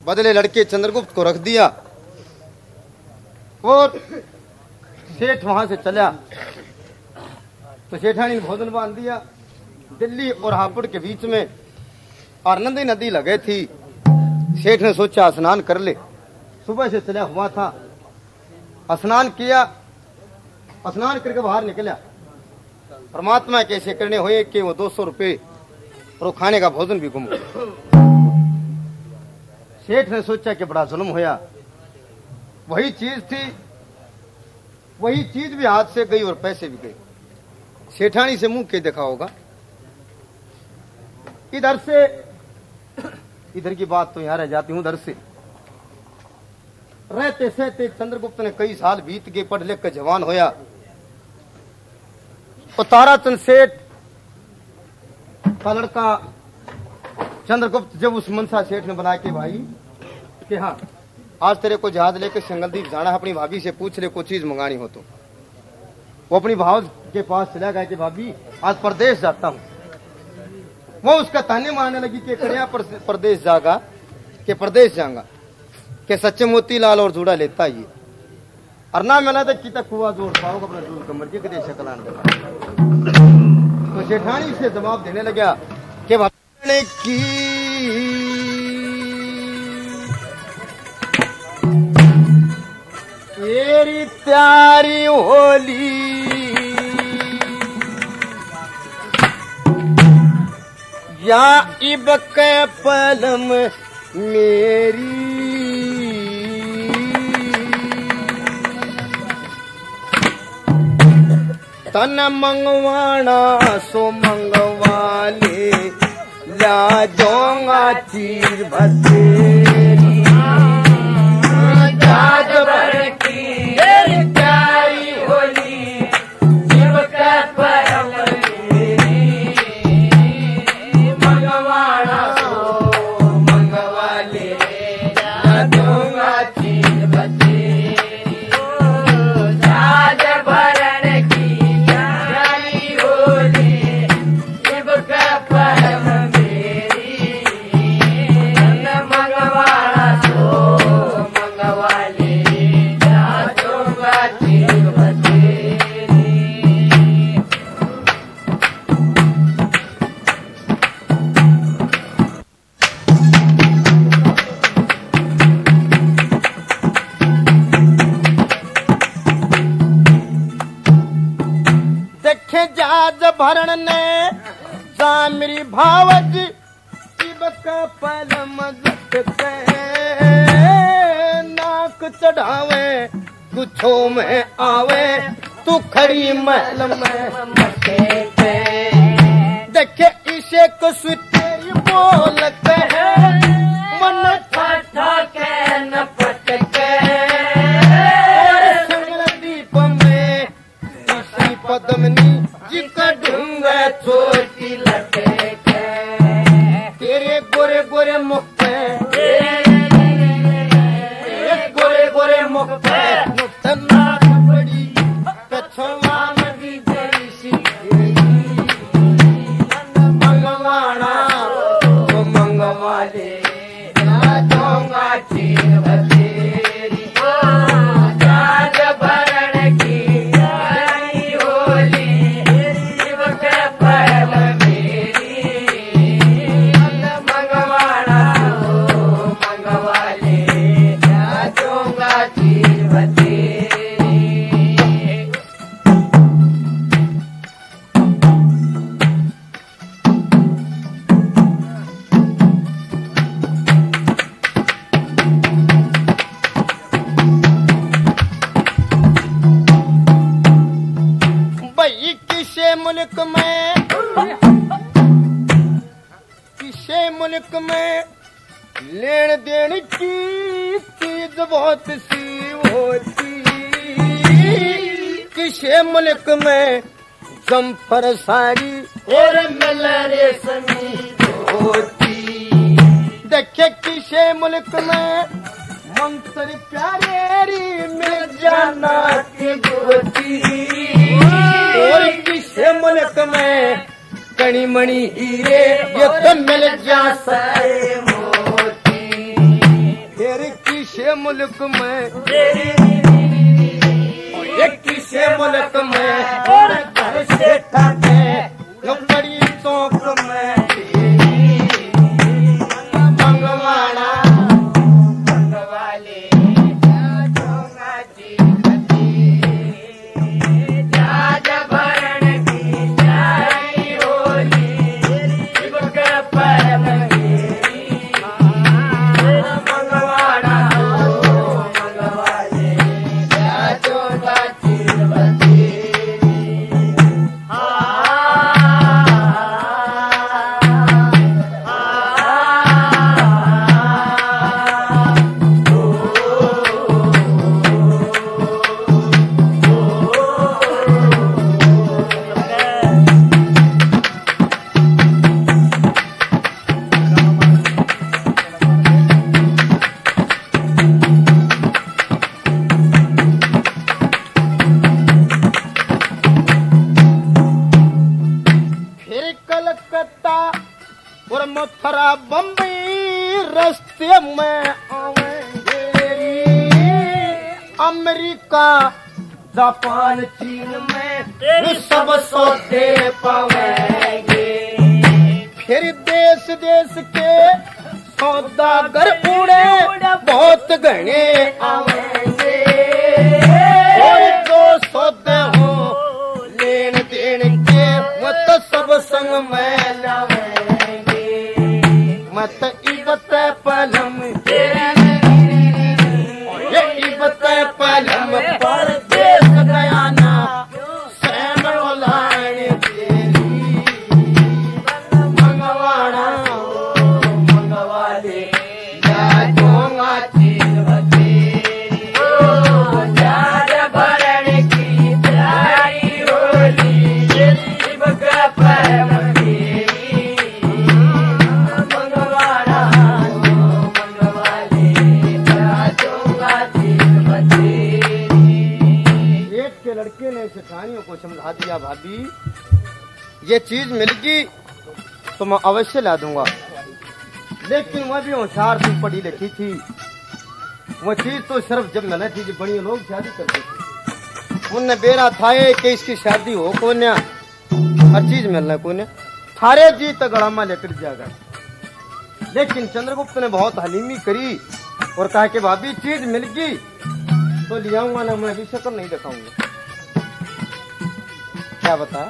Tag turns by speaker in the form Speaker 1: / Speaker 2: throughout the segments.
Speaker 1: बदले लड़के चंद्रगुप्त को रख दिया और सेठ वहां से चला तो सेठानी ने भोजन बांध दिया। दिल्ली और हापुड़ के बीच में और नंदी नदी लगे थी। सेठ ने सोचा स्नान कर ले। सुबह से चला हुआ था, स्नान किया, स्नान करके बाहर निकला। परमात्मा कैसे करने हुए कि वो 200 रुपये और वो खाने का भोजन भी गुम गया। सेठ ने सोचा कि बड़ा जुल्म होया। वही चीज थी, वही चीज भी हाथ से गई और पैसे भी गए। सेठानी से मुंह के देखा होगा। इधर से इधर की बात तो यहां रह जाती हूं। उधर से रहते सहते चंद्रगुप्त ने कई साल बीत गए, पढ़ लिख कर जवान होया। और ताराचंद सेठ का लड़का चंद्रगुप्त जब उस मनसा सेठ ने बनाया कि भाई कि हाँ आज तेरे को जहाज लेकर सिंगलदीप जाना है, अपनी भाभी से पूछ ले कोई चीज मंगानी हो तो। वो अपनी भाव के पास चला गया कि भाभी आज प्रदेश जाता हूँ। वो उसका ताने मारने लगी कि कड़िया प्रदेश जागा कि प्रदेश जाऊंगा कि सच्चे मोतीलाल और जूड़ा लेता ये और ना मिला तो कितना कुआ जोड़ पाओगे अपना जोड़ कमर के कदे शकलान देगा। तो सेठानी से जवाब देने लगा कि भाभी की तेरी प्यारी होली या इब के पलम मेरी तन मंगवाना सो मंगवा ले ला जाऊंगा चीज भतेरी जाज भर की तेरी प्यारी होली इब के पलम मेरी मंगवाना सो मंगवा ले ला जाऊंगा चीज भतेरी जाज भरण की भरण ने जामरी भावज का पलम नाक चढ़ावे कुछो में आवे तू खड़ी महल में देखे इसे कुछ तेरी बोलते है मन ठाठा के न पटके दीप में किसी पद्मनी ढूंगा छोटी लटे तेरे गोरे गोरे मुख पे गोरे गोरे मुख पे नाक बड़ी कछवा नदी बड़ी सी मंगवाना तो मंगवा ले जाऊंगा चीज भतेरी जाज भरण की मुल्क में लेन देन की चीज बहुत सी होती। किसे मुल्क में जम्फर साड़ी और रेशमी होती। देखे किसे मुल्क में मंत्र प्यारेरी मिल जाना की गोती और किसे मुल्क में कणी मणि हीरे ये तो मिल जा सारे मोती। फिर किसे मुल्क में ये किसे मुल्क में और घर से ठाके जो बड़ी चौक में मंगवाड़ा मंगवाले जोगा जी जाज भरण की जाई होली शिवका परम मंगवाड़ा मंगवाले जोगा और मथुरा बम्बई रास्ते में आवेंगे अमेरिका जापान चीन में सब सौदे पावेंगे फिर देश देश के सौदागर उड़े बहुत घने आवेंगे और जो सौदे हो लेन देन के वो तो सब संग में लावेंगे मत इबत पलम ये इबत पलम पर देश गयाना सैन ओलाने तेरी मंगवाड़ा मंगवाले जा जोगा चीज बतेरी ओ जाज भरण की प्यारी होली शिवका परम लड़के ने सेठानियों को समझा दिया भाभी ये चीज मिलेगी तो मैं अवश्य ला दूंगा लेकिन वह भी होशियार थी पढ़ी लिखी थी वो चीज तो सिर्फ जब मिले थी जब बड़ी लोग शादी करते थे उनने बेरा था कि इसकी शादी हो कौन हर चीज मिलना कौन थारे जी तक गड़ामा लेकर जाएगा लेकिन चंद्रगुप्त ने बहुत हलीमी करी और कहा कि भाभी चीज मिल गई तो ले आऊंगा ना मैं भी शक्ल नहीं दिखाऊंगा क्या बता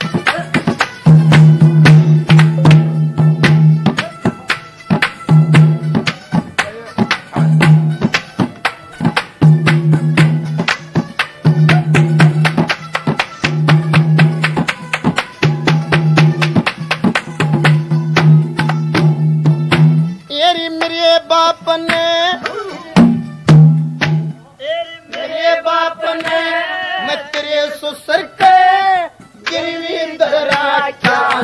Speaker 1: मेरे बाप ने मैं तेरे ससुर के गिरवी धरा क्या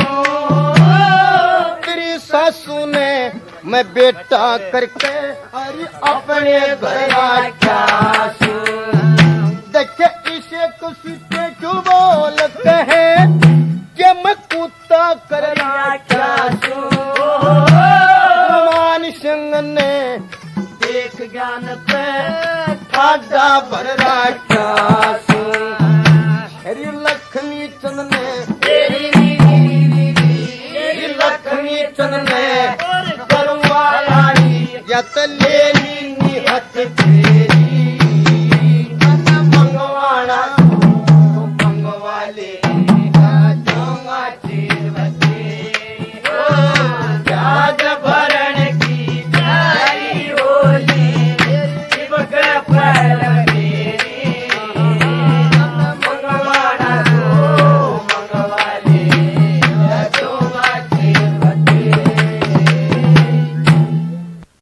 Speaker 1: तेरी सासू ने मैं बेटा करके अरे अपने घर क्या देखे इसे किसी पे क्यों बोलते हैं कि मैं कुत्ता करना क्या भगवान सिंह ने देख ज्ञान पे ठाडा भर राखा हरी लक्ष्मी चंद ने लक्ष्मी चंद ने करवाई या तो ले